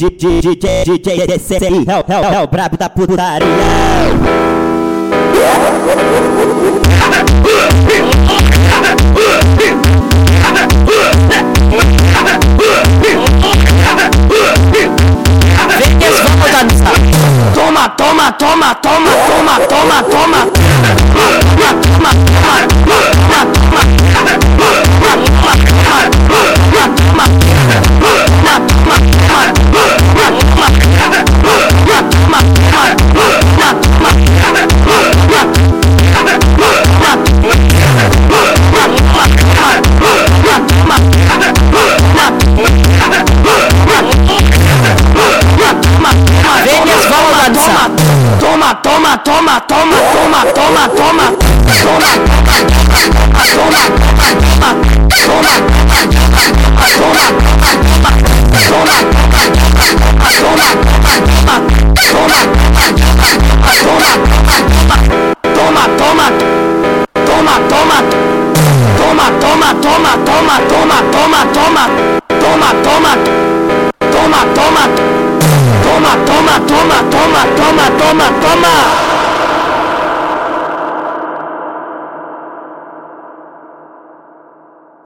DJ DCI é o brabo da putaria. Vem que eles vão dançar. Toma, toma, toma, toma, toma, toma, toma. Toma, toma, toma, toma, toma, toma, toma, toma, toma, toma.